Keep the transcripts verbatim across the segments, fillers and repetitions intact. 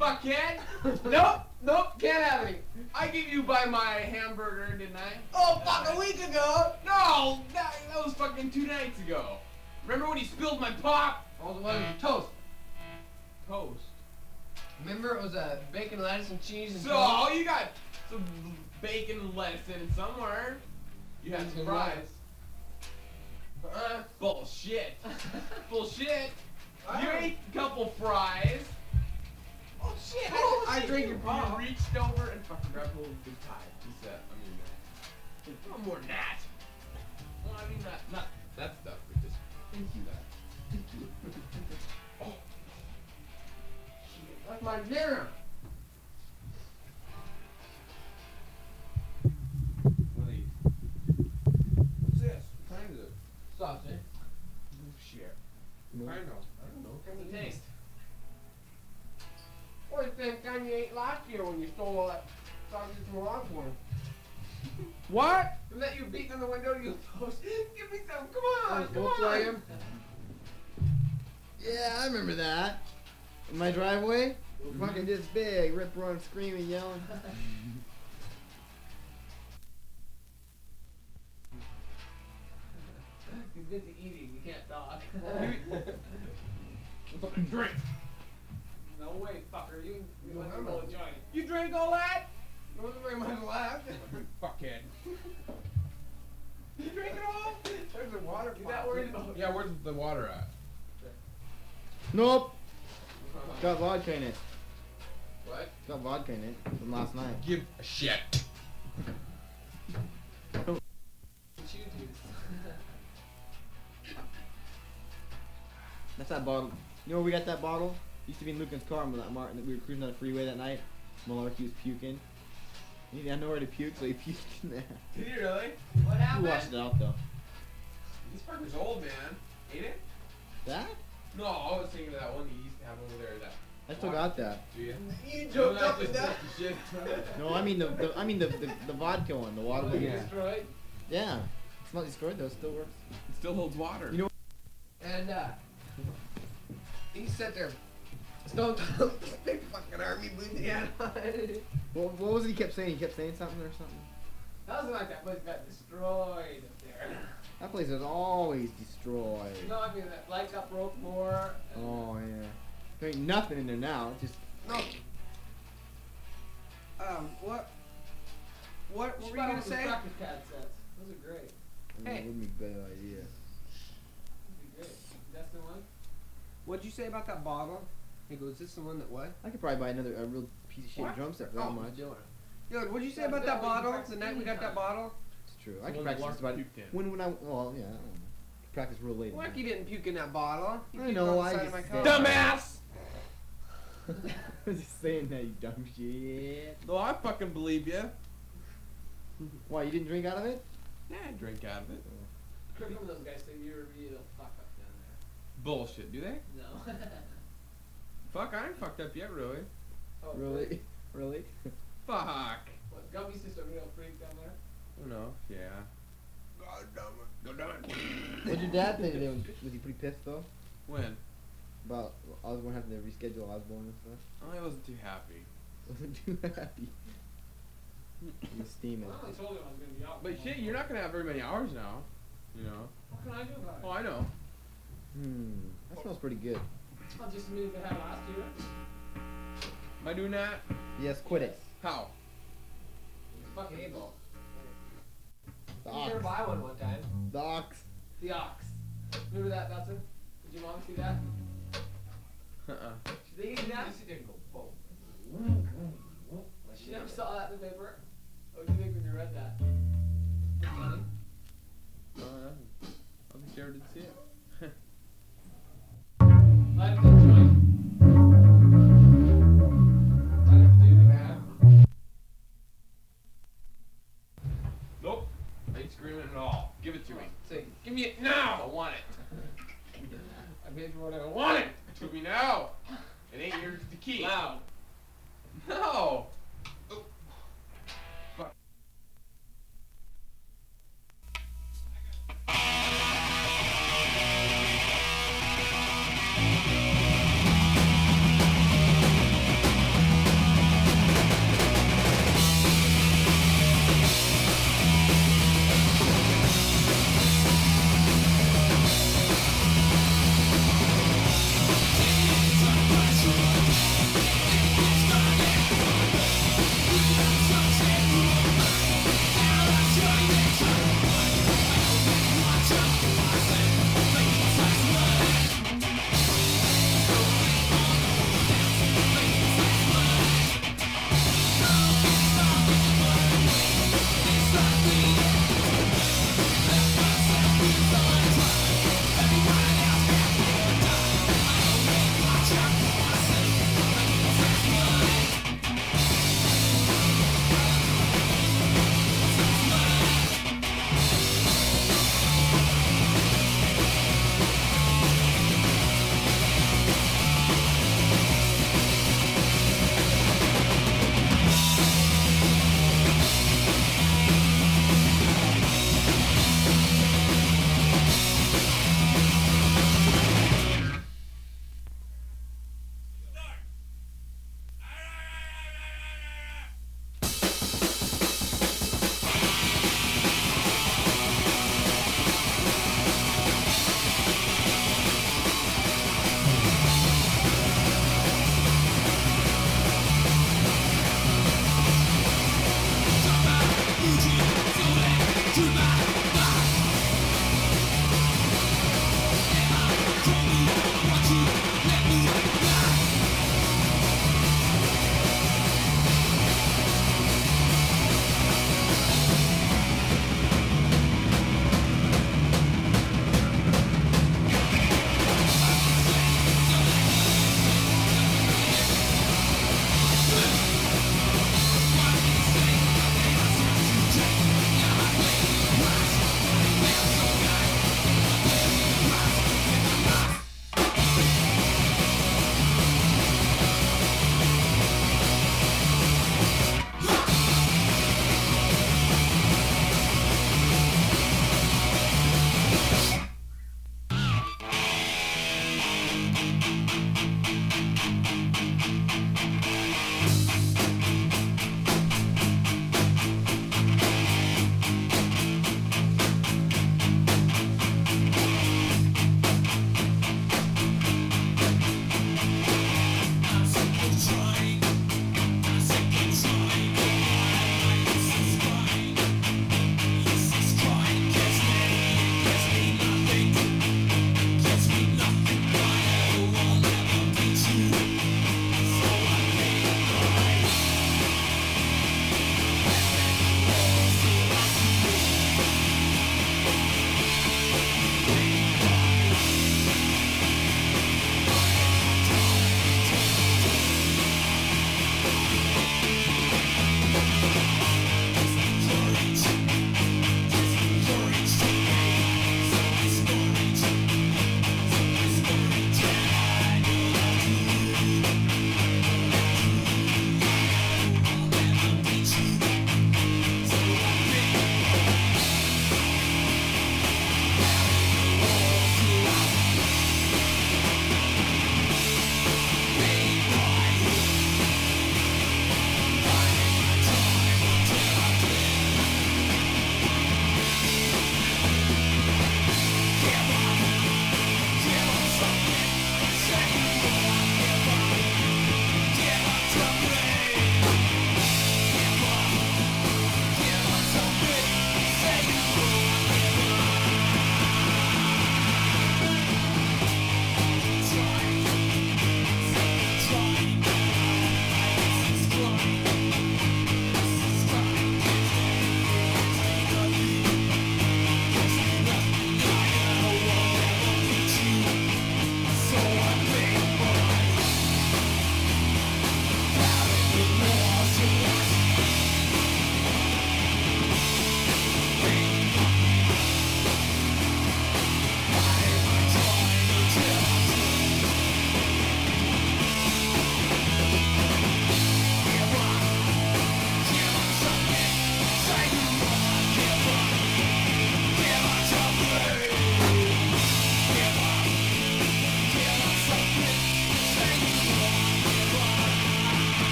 fuckhead. Nope, nope, can't have any. I gave you by my hamburger, didn't I? Oh, fuck, a week ago! No, that, that was fucking two nights ago. Remember when he spilled my pop? Oh, the one with toast. Toast. Remember it was a uh, bacon, lettuce, and cheese and So, toast? you got some bacon and lettuce in it somewhere. You had some fries. Uh, bullshit. Bullshit. You ate a couple fries. Oh shit! Oh, I, I shit, drink you, your pop. You reached over and fucking grabbed a little big pie. Just that. I mean, uh, not more than that. Well, I mean, not not that stuff, but just thank you that. Thank you. Oh, Shit, that's my dinner. what are these? What's this? What kind is it? Sausage. Oh shit. No. I know. I don't know. How's it taste? Well, it's the same kind you ate last year when you stole all that sausage from Longhorn. What? Wasn't that you beating on the window? You post. Give me some. Come on. Come Volkswagen? on. Yeah, I remember that. In my driveway, fucking this big, Rip Roaring, screaming, yelling. He's busy eating. You can't talk. Fucking drink. No way, fucker. You, you No, want to I'm roll a not. joint. You drank all that? There wasn't very much left. Fuckhead. You drink it all? There's a water You're not worried about Yeah, where's the water at? Nope. It's got vodka in it. What? It's got vodka in it from last night. Give a shit. Chew juice. That's that bottle. You know where we got that bottle? Used to be in Lucan's car when that Martin, we were cruising on the freeway that night. Malarkey was puking. He didn't have nowhere to puke, so he puked in there. Did you really? What Who happened? washed it out though? This fucker's old, man. Ain't it? That? No, I was thinking of that one you used to have over there. That. I still got that. Do you? You No, joked that's up and just down. shit. No, I mean the, the I mean the, the the vodka one, the water one. Yeah. Destroyed. Yeah. It's not destroyed though, it still works. It still holds water. You know- And uh, he sat there. Stone Cold, big fucking army boots he had on. What, what was it he kept saying? He kept saying something or something? Wasn't like that place got destroyed up there. That place is always destroyed. No, I mean that light got broke more. and- Oh yeah. There ain't nothing in there now. It's just No. Um, what? What, what You were you bought gonna those say? practice pad sets. Those are great. I mean, Hey. it wouldn't be a bad idea. Those are great. That's the one. What'd you say about that bottle? He goes, is this the one that what? I could probably buy another a real piece of shit What? drum set for Oh. that much. Yo, what'd you say Yeah, about that that way you bottle? practice The night we got anytime. that bottle? It's true. The I can one practice that just about Lark puked in. when when I well yeah I don't know. Practice real late. at night. Lucky didn't puke in that bottle. He I puked know, on the I side of just my said- car. Dumbass! I was just saying that, you dumb shit. No, I fucking believe you. Why, you didn't drink out of it? Yeah, I drink out of it. Some of those guys say you're a real fuck up down Bullshit, do they? there. No. Fuck, I ain't fucked up yet, really. Oh, Really? Really? Fuck. What, Gubby's just a real freak down there? Oh no, yeah. God damn it. God damn it. What'd your dad think today? Was, was he pretty pissed though? When? About Osborne having to reschedule Osborne and stuff? Oh, I wasn't too happy. Wasn't too happy. He was steaming. Well, I only told him I was going to be out. But shit, you're not gonna have very many hours now. You know? What can I do about it? Oh, I know. Hmm. That smells pretty good. I'll just move the had last year. Am I doing that? Yes, quit it. How? Fucking able. The You sure ox. buy one one time. The ox. The ox. Remember that, Dustin? Did your mom see that? Uh-uh. She didn't that? She didn't go boom. She never saw that in the paper. What do you think when you read that? Funny. Uh, I think Jared did see it. Life is joint. Life, dude, man. Nope. I ain't screaming at all. Give it to me. Say, Give me it now. I want it. I paid for what I I want. want it. Give it to me now. It ain't yours to keep. Loud. No.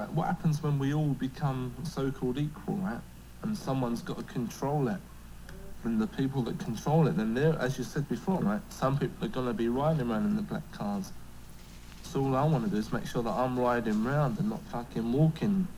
like, what happens when we all become so-called equal, right? And someone's got to control it. And the people that control it, then they're, as you said before, right? Some people are going to be riding around in the black cars. So all I want to do is make sure that I'm riding around and not fucking walking